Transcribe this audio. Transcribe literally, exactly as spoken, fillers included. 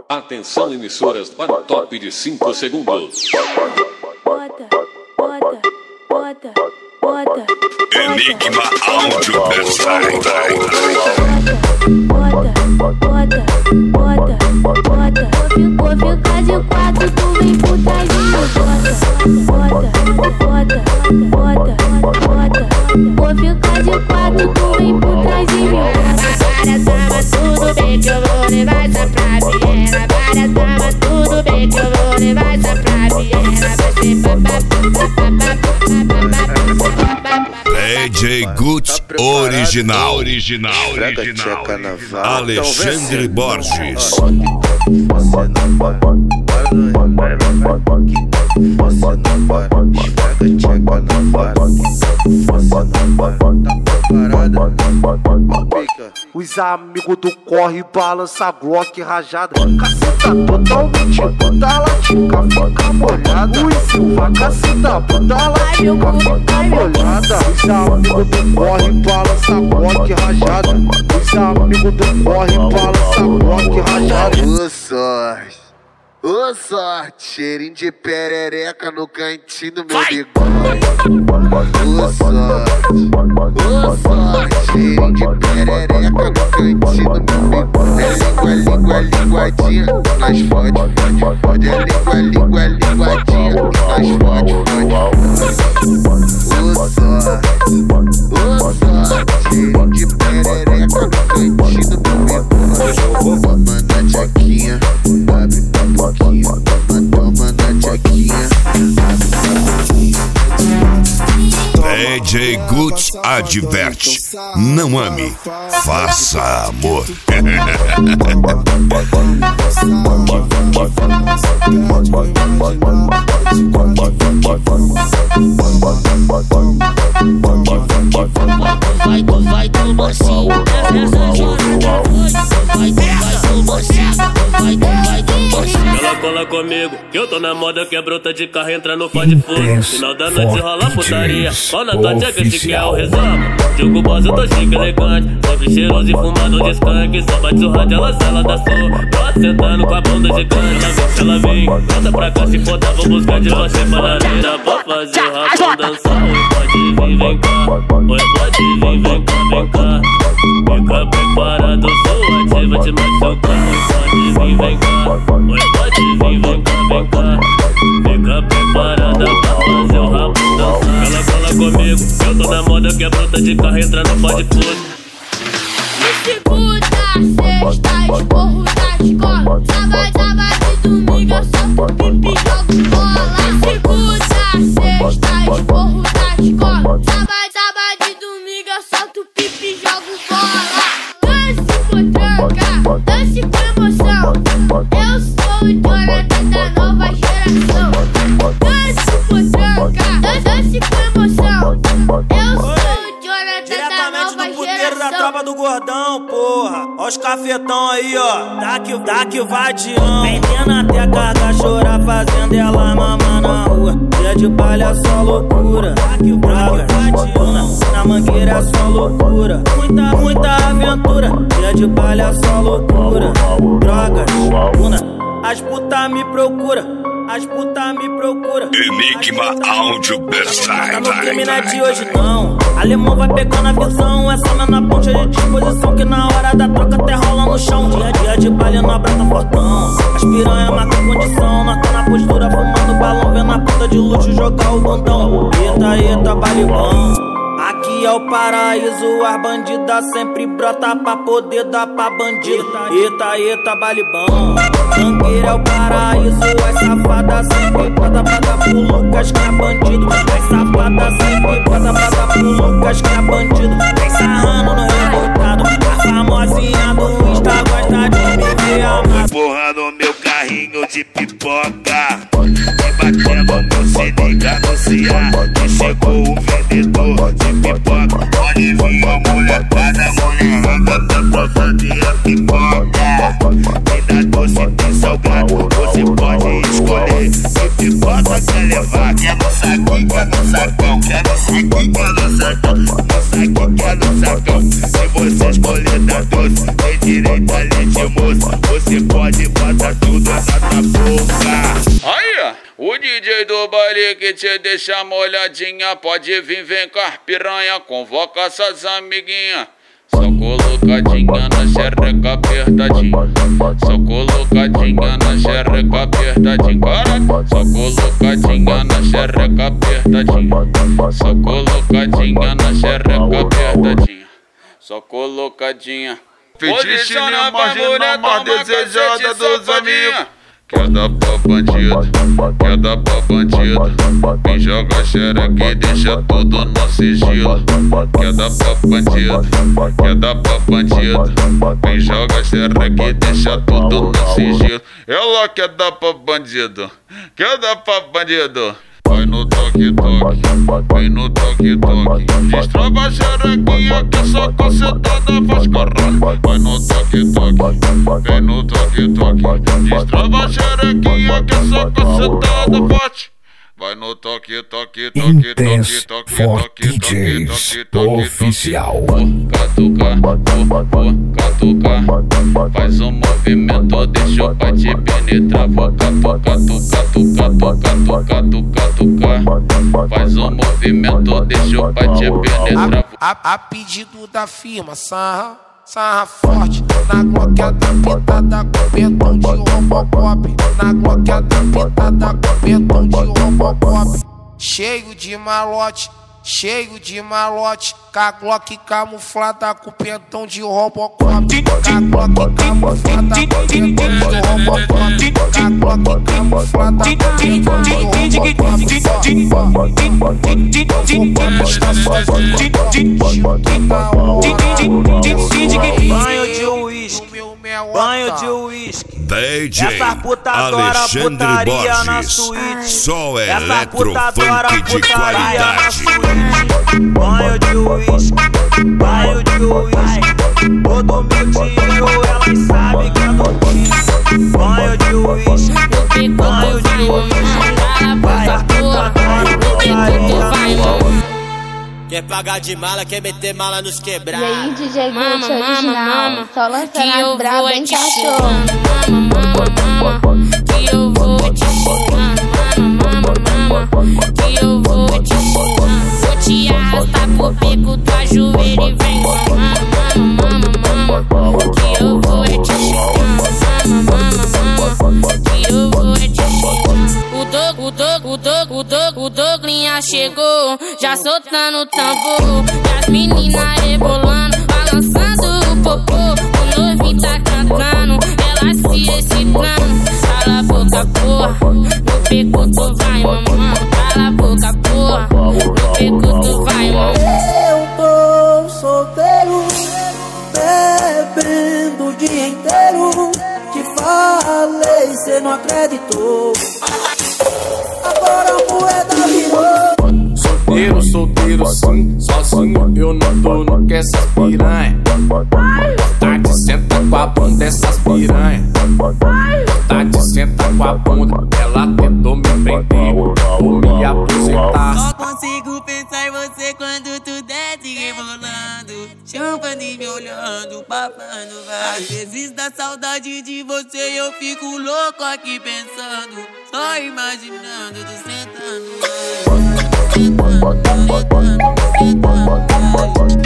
Atenção, emissoras, para o top de cinco segundos. Bota, bota, bota, bota. Enigma Áudio Versailles. Bota, bota, bota, bota. Vou ficar de quatro, tu vem por trás de mim. Bota, bota, bota, bota. Vou ficar de quatro, tu vem por trás de mim. Várias damas, tudo bem que eu vou levar essa pra Viena. Várias damas, tudo bem que eu vou levar essa pra Viena. Vai ser D J Guts original, original, original. Alexandre Borges. Você não vai, vai, vai, vai, você não vai, esfrega tcheca na vara. Você não vai, tá parada, pica. Os amigos do corre balança Glock rajada. Caceta totalmente bunda latica, fica molhada. Ui, Silva, caceta bunda latica, fica molhada. Os amigos do corre balança Glock rajada. Os amigos do corre balança Glock rajada. Ô sorte, ô sorte, cheirinho de perereca no cantinho do meu bigode. Ô sorte, ô sorte, cheirinho de perereca no cantinho do meu bigode. É língua, língua, linguadinha, nós fode, fode, fode. É língua, língua, linguadinha, nós fode, fode. Ô sorte, ô sorte, cheirinho de perereca no cantinho do meu bigode. Toma na tchequinha, abre pra pouquinho. Toma na tchequinha, abre pra pouquinho. D J Guts adverte: não ame, faça amor. Vai, tu vai, tu mocinho. Vai, tu vai, tu mocinho. Vai, tu vai, tu mocinho. Ela cola comigo, que eu tô na moda que é bruta de carro, entra no fone fogo. Final da noite rola putaria, ó na tua tcheca que quer o resumo. Jogo boss, eu tô chique, elegante, sempre cheiroso e fumado de skunk. Só bate o rádio, ela sai, ela dá som. Tô sentando com a bunda gigante. Ela vem, volta pra cá, se for, vou buscar de você pra lareira. Vou fazer o rapão dançar. Oi, pode vir, vem cá. Oi, pode vir, vem cá, vem cá. Fica preparado, sou ativa de machucar. Oi, pode vir, vem cá. Oi, pode vir, vem cá, vem cá. Fica preparada pra fazer o rapão dançar. Ela cola comigo, eu tô na moda que é bruta de carro, entra no pode tudo. De segunda a sexta, esporro da escola. Sábado, sábado e domingo eu solto pipi e jogo bola. De segunda a sexta, esporro da escola. Sábado, sábado e domingo eu solto pipi e jogo bola. Dance com tranca, dance com emoção. Eu sou o Jonathan da nova geração. Dance com tranca, dance com emoção. Eu sou o Jonathan da nova geração. Da tropa do gordão, porra. Ó os cafetão aí, ó. Daqui, daqui vadião. Vendendo até carga, chorar, fazendo ela mamar na rua. Dia de palha é só loucura. Daqui, droga, vadião. Na mangueira é só loucura. Muita, muita aventura. Dia de palha é só loucura. Drogas, una. As puta me procura. As puta me procura. Enigma Áudio Versailles. Tá no crime, não é de hoje não. Alemão vai pegando a visão. Essa na ponte de disposição. Que na hora da troca até rola no chão. Dia a dia de palha no abraço fortão. As piranha marcam condição. Nós tá na postura fumando balão. Vendo a puta de luxo jogar o bundão. Eita, eita, balibão. Aqui é o paraíso, as bandidas sempre brota pra poder dar pra bandido. Eita, eita, balibão. Mangueira é o paraíso, as safadas sempre brota pra dar pro Lucas que é bandido. As safadas sempre brota pra dar pro Lucas que é bandido. Vem sarrando no revoltado, a famosinha do Insta gosta de me ver amado. Porra no meu carrinho de pipoca, me batendo no se liga anunciar que chegou o vendedor de pipoca. Pode vir a molecada, mulherada tá provando a pipoca. Tem da doce, tem salgado, você pode escolher. Que pipoca quer levar? Quer no saquinho, quer no sacão. Quer no saquinho, quer no sacão. No saquinho, quer no sacão. Se você escolher da doce, tem direito a leite moça. Você pode botar pique te deixa molhadinha. Pode vir, vem cá, piranha, convoca essas amiguinhas. Só colocadinha na xereca apertadinha. Só colocadinha na xereca apertadinha. Caraca, só colocadinha na xereca apertadinha. Só colocadinha na xereca apertadinha. Só colocadinha. Fetichinha marginal mais desejada dos amigos. Quer dar pra bandido, quer dar pra bandido. Vem joga xereca e deixa tudo no sigilo. Quer dar pra bandido, quer dar pra bandido. Vem joga xereca e deixa tudo no sigilo. Ela quer dar pra bandido, quer dar pra bandido. Vai no toque toque, vem no toque toque. Destrava a xerequinha que só concentrada faz caralho. Vai no toque toque, vem no toque toque. Destrava a xerequinha que só concentrada forte. Vai no toque toque toque toque toque toque toque toque toque oficial. Catuca, catuca, faz um movimento, deixa o pai te penetrar. Vou catuca, tuca, tuca, tuca, tuca, tuca, tuca. Faz um movimento, deixa o pai te penetrar. A, a, a pedido da firma, sarra, sarra forte. Na gloqueada pintada com pentão de Robocop. Na gloqueada pintada com pentão de Robocop. Cheio de malote, cheio de malote. Com a Glock camuflada com pentão de Robocop. Com a Glock camuflada com pentão de Robocop. Com a Glock camuflada com pentão de Robocop. Banho de uísque, banho de uísque. D J Essa puta adora Alexandre putaria na Borges, suíte. só Essa puta adora eletrofunk de putaria na qualidade. suíte. Banho de uísque, banho de uísque. Todo meu tio, elas sabem que é do pique. Banho de uísque, banho de uísque. Vai, puta adora putaria. Quer pagar de mala, quer meter mala nos quebrar. E aí, D J Mama, Gucci mama, original, mama, só lançando que eu as braba, vou hein, te cachorro? chupando. Mama, mama, mama, que eu vou te chupando. Mama, mama, mama, que eu vou te chupando. Vou te arrastar pro beco do ajoelho e vem mamando. Mama, mama, mama, que eu vou te chupando. Mama, mama, mama, que eu vou te chupando. O Doug, o Doug, o Doug, o Doug, o Douglinha chegou, já soltando o tambor. E as meninas rebolando, balançando o popô. O novinho tá cantando, ela se excitando. Cala a boca, porra, no beco tu vai mamando. Cala a boca, porra, no beco tu vai mamando. Eu tô solteiro, bebendo o dia inteiro. Te falei, cê não acreditou. Agora a moeda virou. Solteiro, solteiro sim, sozinho eu não tô, não quer essas piranha. Tá de senta com a bunda essas piranha. Tá de senta com a bunda, ela tentou me prender, vou me aposentar. Só consigo pensar em você quando tu desce rebolando, chamando e me olhando, babando. Às vezes dá saudade de você, eu fico louco aqui pensando, só imaginando tu sentando. Sentando, sentando, sentando.